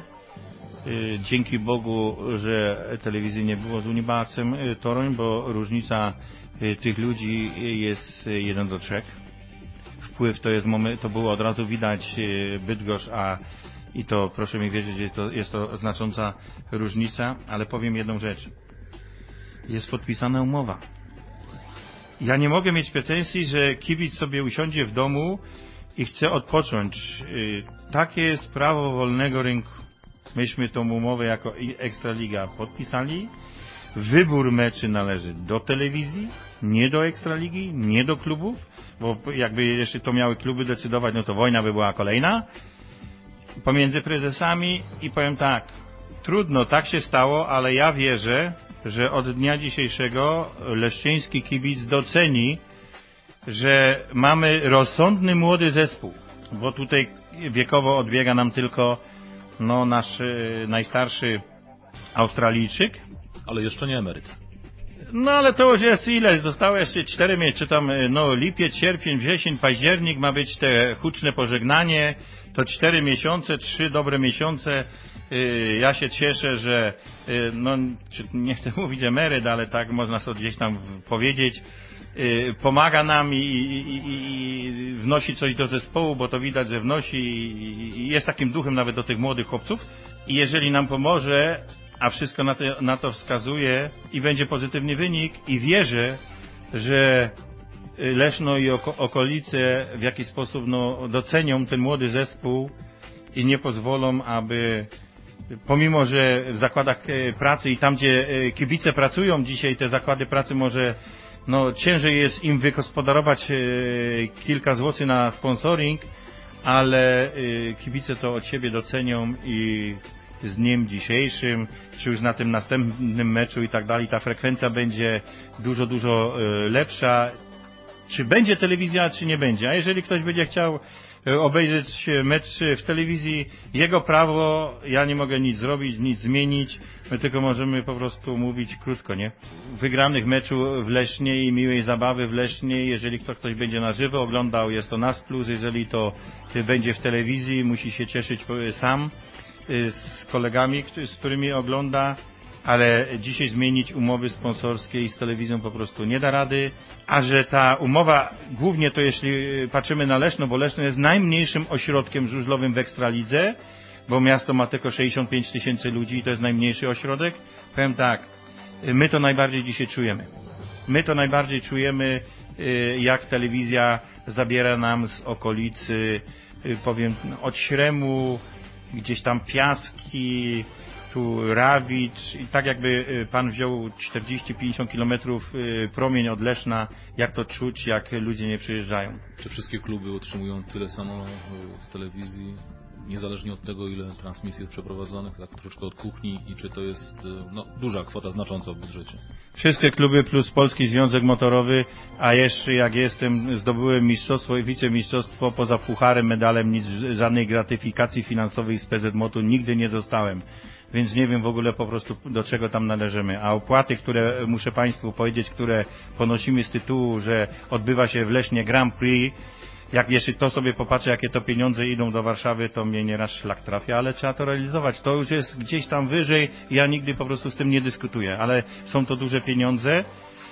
Dzięki Bogu, że telewizji nie było z Unimaxem Toruń, bo różnica tych ludzi jest jeden do trzech. Wpływ to jest moment, to było od razu widać Bydgoszcz, a i to proszę mi wierzyć, że to, jest to znacząca różnica, ale powiem jedną rzecz. Jest podpisana umowa. Ja nie mogę mieć pretensji, że kibic sobie usiądzie w domu i chce odpocząć. Takie jest prawo wolnego rynku. Myśmy tą umowę jako Ekstraliga podpisali. Wybór meczy należy do telewizji, nie do Ekstraligi, nie do klubów, bo jakby jeszcze to miały kluby decydować, no to wojna by była kolejna pomiędzy prezesami i powiem tak, trudno, tak się stało, ale ja wierzę, że od dnia dzisiejszego leszczyński kibic doceni, że mamy rozsądny młody zespół, bo tutaj wiekowo odbiega nam tylko no, nasz y, najstarszy Australijczyk. Ale jeszcze nie emeryt. No ale to już jest ile? Zostało jeszcze cztery miesiące, czy tam no lipiec, sierpień, wrzesień, październik ma być te huczne pożegnanie. To cztery miesiące, trzy dobre miesiące. Yy, ja się cieszę, że yy, no czy, nie chcę mówić emeryt, ale tak można sobie gdzieś tam powiedzieć. Yy, pomaga nam i, i, i, i wnosi coś do zespołu, bo to widać, że wnosi i, i jest takim duchem nawet do tych młodych chłopców. I jeżeli nam pomoże, a wszystko na to, na to wskazuje i będzie pozytywny wynik i wierzę, że Leszno i oko, okolice w jakiś sposób no, docenią ten młody zespół i nie pozwolą, aby pomimo, że w zakładach pracy i tam, gdzie kibice pracują dzisiaj, te zakłady pracy może no, ciężej jest im wygospodarować kilka złotych na sponsoring, ale kibice to od siebie docenią i z dniem dzisiejszym, czy już na tym następnym meczu i tak dalej, ta frekwencja będzie dużo, dużo lepsza. Czy będzie telewizja, czy nie będzie. A jeżeli ktoś będzie chciał obejrzeć mecz w telewizji, jego prawo, ja nie mogę nic zrobić, nic zmienić, my tylko możemy po prostu mówić krótko, nie? Wygranych meczu w Lesznie i miłej zabawy w Lesznie, jeżeli to ktoś będzie na żywo oglądał, jest to nas plus, jeżeli to będzie w telewizji, musi się cieszyć sam z kolegami, z którymi ogląda, ale dzisiaj zmienić umowy sponsorskie i z telewizją po prostu nie da rady, a że ta umowa, głównie to jeśli patrzymy na Leszno, bo Leszno jest najmniejszym ośrodkiem żużlowym w Ekstralidze, bo miasto ma tylko sześćdziesiąt pięć tysięcy ludzi i to jest najmniejszy ośrodek, powiem tak, my to najbardziej dzisiaj czujemy. My to najbardziej czujemy, jak telewizja zabiera nam z okolicy, powiem, od Śremu, gdzieś tam Piaski, tu Rawicz i tak jakby pan wziął czterdzieści pięćdziesiąt kilometrów promień od Leszna, jak to czuć, jak ludzie nie przyjeżdżają. Czy wszystkie kluby otrzymują tyle samo z telewizji, niezależnie od tego, ile transmisji jest przeprowadzonych, tak troszkę od kuchni i czy to jest no, duża kwota znacząca w budżecie? Wszystkie kluby plus Polski Związek Motorowy, a jeszcze jak jestem, zdobyłem mistrzostwo i wicemistrzostwo, poza pucharem, medalem, nic, żadnej gratyfikacji finansowej z P Z Motu nigdy nie zostałem. Więc nie wiem w ogóle po prostu do czego tam należymy. A opłaty, które muszę Państwu powiedzieć, które ponosimy z tytułu, że odbywa się w Lesznie Grand Prix, jak jeszcze to sobie popatrzę, jakie to pieniądze idą do Warszawy, to mnie nieraz szlak trafia, ale trzeba to realizować. To już jest gdzieś tam wyżej i ja nigdy po prostu z tym nie dyskutuję, ale są to duże pieniądze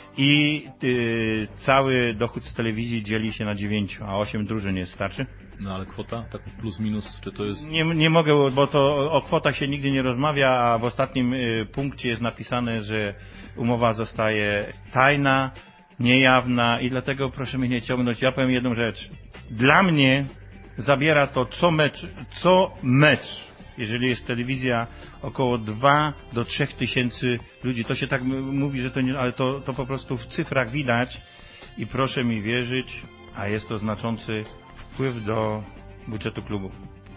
i yy, cały dochód z telewizji dzieli się na dziewięciu, a osiem drużyn jest, starczy? No ale kwota, tak plus minus, czy to jest... Nie, nie mogę, bo to o kwotach się nigdy nie rozmawia, a w ostatnim y, punkcie jest napisane, że umowa zostaje tajna, niejawna i dlatego proszę mnie nie ciągnąć. Ja powiem jedną rzecz. Dla mnie zabiera to co mecz, co mecz, jeżeli jest telewizja, około dwa do trzech tysięcy ludzi. To się tak mówi, że to nie, ale to, to po prostu w cyfrach widać i proszę mi wierzyć, a jest to znaczący wpływ do budżetu klubu.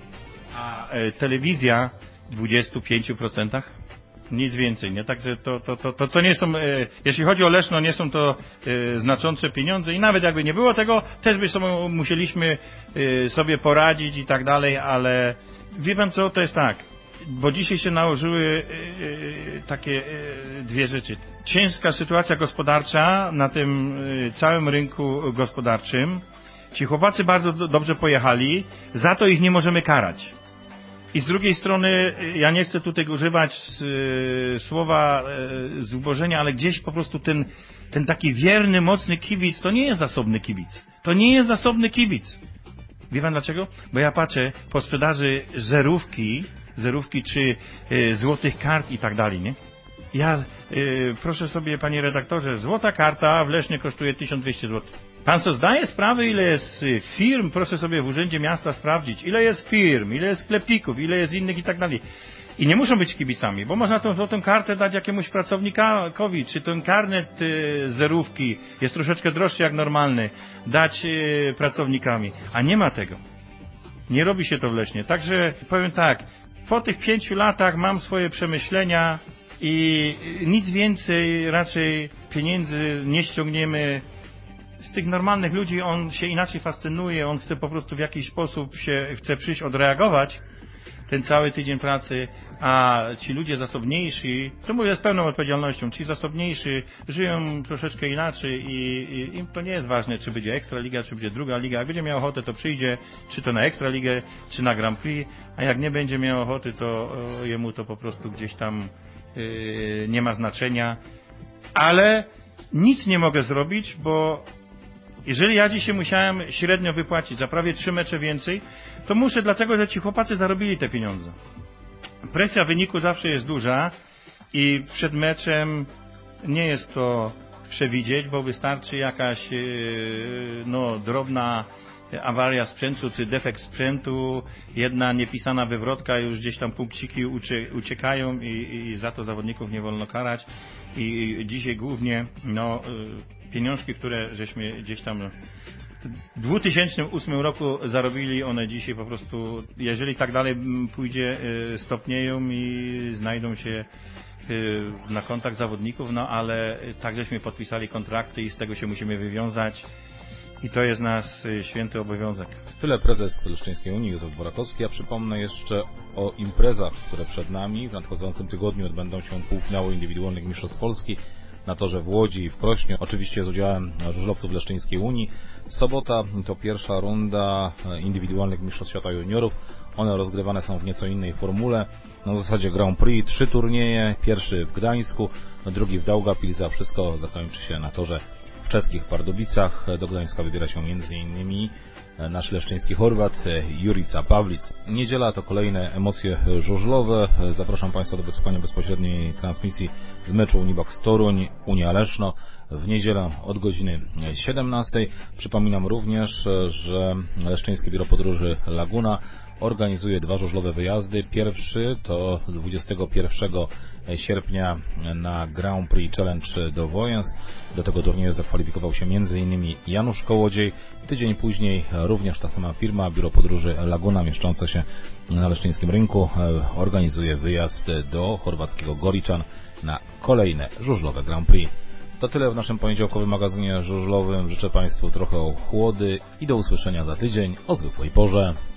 A e, telewizja w dwudziestu pięciu procentach? Nic więcej, nie? Także to, to, to, to, to nie są, e, jeśli chodzi o Leszno, nie są to e, znaczące pieniądze i nawet jakby nie było tego, też by sobie musieliśmy e, sobie poradzić i tak dalej, ale wie pan co, to jest tak, bo dzisiaj się nałożyły e, takie e, dwie rzeczy. Ciężka sytuacja gospodarcza na tym e, całym rynku gospodarczym. Ci chłopacy bardzo do, dobrze pojechali, za to ich nie możemy karać. I z drugiej strony, ja nie chcę tutaj używać y, słowa y, zubożenia, ale gdzieś po prostu ten, ten taki wierny, mocny kibic, to nie jest zasobny kibic. To nie jest zasobny kibic. Wie pan dlaczego? Bo ja patrzę po sprzedaży zerówki, zerówki czy y, złotych kart i tak dalej, nie? Ja, y, proszę sobie, panie redaktorze, złota karta w Lesznie kosztuje tysiąc dwieście złotych. Pan co zdaje sprawę, ile jest firm, proszę sobie w Urzędzie Miasta sprawdzić, ile jest firm, ile jest sklepików, ile jest innych i tak dalej. I nie muszą być kibicami, bo można tą złotą kartę dać jakiemuś pracownikowi, czy ten karnet y, zerówki jest troszeczkę droższy jak normalny, dać y, pracownikami, a nie ma tego. Nie robi się to w Lesznie. Także powiem tak, po tych pięciu latach mam swoje przemyślenia i nic więcej raczej pieniędzy nie ściągniemy z tych normalnych ludzi. On się inaczej fascynuje, on chce po prostu w jakiś sposób się chce przyjść, odreagować ten cały tydzień pracy, a ci ludzie zasobniejsi, to mówię z pełną odpowiedzialnością, ci zasobniejsi żyją troszeczkę inaczej i, i im to nie jest ważne, czy będzie Ekstraliga, czy będzie druga liga. Jak będzie miał ochotę, to przyjdzie, czy to na Ekstraligę, czy na Grand Prix, a jak nie będzie miał ochoty, to o, jemu to po prostu gdzieś tam yy, nie ma znaczenia. Ale nic nie mogę zrobić, bo jeżeli ja dzisiaj musiałem średnio wypłacić za prawie trzy mecze więcej, to muszę, dlatego że ci chłopacy zarobili te pieniądze. Presja wyniku zawsze jest duża i przed meczem nie jest to przewidzieć, bo wystarczy jakaś no, drobna awaria sprzętu czy defekt sprzętu, jedna niepisana wywrotka, już gdzieś tam punkciki uciekają i, i za to zawodników nie wolno karać. I dzisiaj głównie no, pieniążki, które żeśmy gdzieś tam w dwa tysiące ósmym roku zarobili, one dzisiaj po prostu, jeżeli tak dalej pójdzie, stopnieją i znajdą się na kontach zawodników, no ale tak żeśmy podpisali kontrakty i z tego się musimy wywiązać. I to jest nasz święty obowiązek. Tyle prezes Leszczyńskiej Unii Józef Dworakowski. A przypomnę jeszcze o imprezach, które przed nami. W nadchodzącym tygodniu odbędą się półfinały indywidualnych mistrzostw Polski na torze w Łodzi i w Krośnie. Oczywiście z udziałem żużlowców Leszczyńskiej Unii. Sobota to pierwsza runda indywidualnych mistrzostw świata juniorów. One rozgrywane są w nieco innej formule. Na zasadzie Grand Prix trzy turnieje. Pierwszy w Gdańsku, drugi w Daugavpils, a wszystko zakończy się na torze w czeskich Pardubicach. Do Gdańska wybiera się między innymi nasz leszczyński Chorwat Jurica Pawlic. Niedziela to kolejne emocje żużlowe. Zapraszam Państwa do wysłuchania bezpośredniej transmisji z meczu Unibox Toruń, Unia Leszno w niedzielę od godziny siedemnastej. Przypominam również, że Leszczyńskie Biuro Podróży Laguna organizuje dwa żużlowe wyjazdy. Pierwszy to dwudziestego pierwszego sierpnia na Grand Prix Challenge do Wojens. Do tego turnieju zakwalifikował się między innymi Janusz Kołodziej. Tydzień później również ta sama firma, Biuro Podróży Laguna, mieszczące się na Leszczyńskim Rynku, organizuje wyjazd do chorwackiego Goričan na kolejne żużlowe Grand Prix. To tyle w naszym poniedziałkowym magazynie żużlowym. Życzę Państwu trochę chłody i do usłyszenia za tydzień o zwykłej porze.